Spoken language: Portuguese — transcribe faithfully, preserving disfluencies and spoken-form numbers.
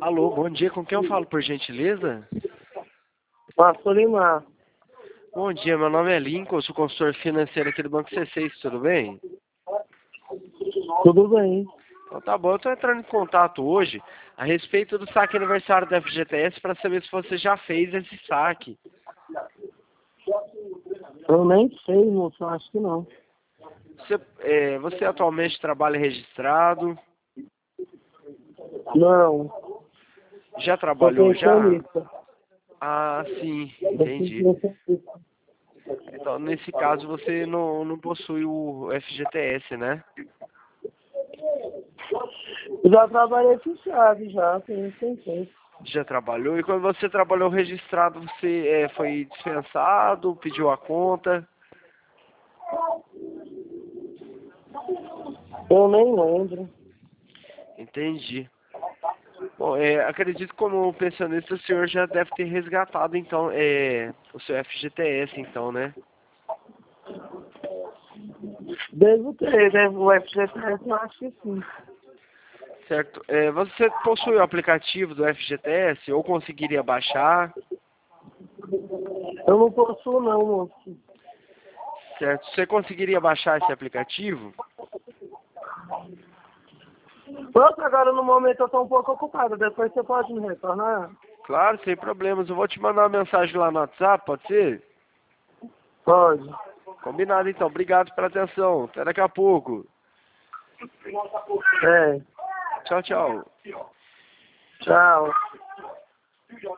Alô, bom dia. Com quem eu falo, por gentileza? Pastor Limar. Bom dia, meu nome é Lincoln, sou consultor financeiro aqui do Banco C seis, tudo bem? Tudo bem. Então tá bom, eu tô entrando em contato hoje a respeito do saque aniversário da F G T S para saber se você já fez esse saque. Eu nem sei, moço. Acho que não. Você, é, você atualmente trabalha registrado? Não. Já Sou trabalhou já? pensionista. Ah, sim, Eu sou entendi. pensionista. Então, nesse caso, você não, não possui o F G T S, né? Já trabalhei fechado, já. Tem tem tempo. Já trabalhou. E quando você trabalhou registrado, você é, foi dispensado, pediu a conta? Eu nem lembro. Entendi. Bom, é, acredito que como pensionista o senhor já deve ter resgatado, então, é, o seu F G T S, então, né? Devo ter, né? O F G T S eu acho que sim. Certo. É, você possui o aplicativo do F G T S ou conseguiria baixar? Eu não possuo não, moço. Certo. Você conseguiria baixar esse aplicativo? Pronto, agora no momento eu tô um pouco ocupado. Depois você pode me retornar? Claro, sem problemas. Eu vou te mandar uma mensagem lá no WhatsApp, pode ser? Pode. Combinado, então. Obrigado pela atenção. Até daqui a pouco. É. Tchau, tchau. Tchau.